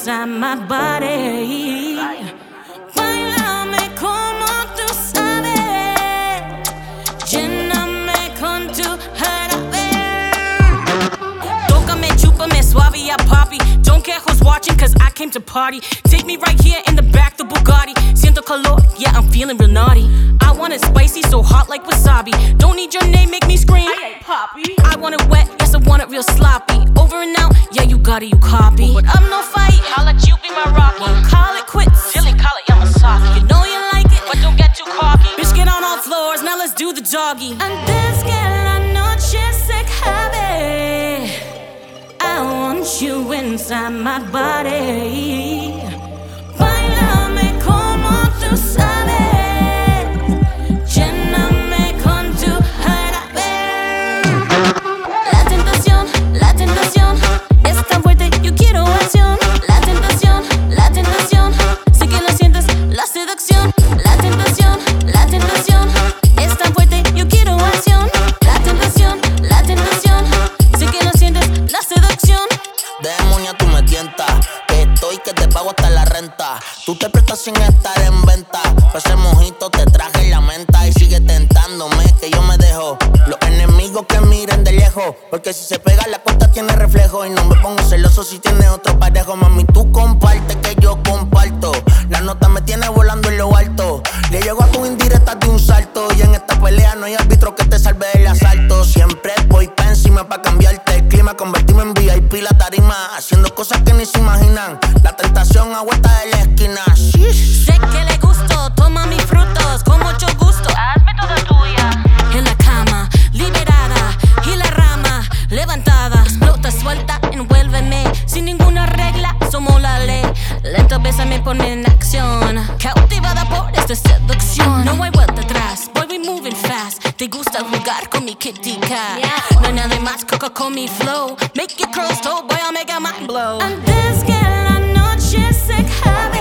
inside my body. Báilame como tú sabes, lléname con tu jarabe. Tócame, chúpame, suave y papi. Don't care who's watching, cause I came to party. Take me right here in the back, the Bugatti. Siento calor, yeah, I'm feeling real naughty. I want it spicy, so hot like wasabi. Don't need your name, make me scream. Ay, papi. I want it wet, yes, I want it real sloppy. Over and out, yeah, you got it, you copy. But I'm no fight, I'll let you be my Rocky. won't call it quits. Silly, call it Yamasaki. You know you like it, But don't get too cocky. bitch, get on all floors, now let's do the doggy. Antes que la noche se acabe, I want you inside my body. Báilame como tú sabes, lléname con tu jarabe. La tentación es tan fuerte, yo quiero acción. La tentación, sé que lo sientes, la seducción. La tentación es tan fuerte, yo quiero acción. La tentación, sé que lo sientes, la seducción. Demonia, tú me tientas, que estoy que te pago hasta la renta. Tú te prestas sin estar en venta. Pa' ese mojito te traje la menta y sigue tentándome que yo me dejo. Los enemigos que miren de lejos, porque si se pega la cuenta tiene reflejo. Y no me pongo celoso si tienes otro parejo. Mami, tú comparte que yo comparto. La nota me tiene volando en lo alto. Le llego a tu indirecta de un salto. Y en esta pelea no hay árbitro que te salve del asalto. Siempre voy pa' encima pa' cambiarte el clima, convertirme en VIP la tarima, haciendo cosas que ni se imaginan. La tentación a vuelta de la esquina. Sheesh. Sé que le gusto, toma mis frutos con mucho gusto. Hazme toda tuya. En la cama, liberada, y la rama levantada. Explota, suelta, envuélveme. Sin ninguna regla, somos la ley. Lento, bésame, ponme en acción. Cautivada por esta seducción. No hay vuelta atrás, boy, we moving fast. Te gusta jugar con mi kitty cat. No hay nada más, coca con mi flow. Make your curls toe, boy, I'll make a mind blow. Antes que la noche se acabe,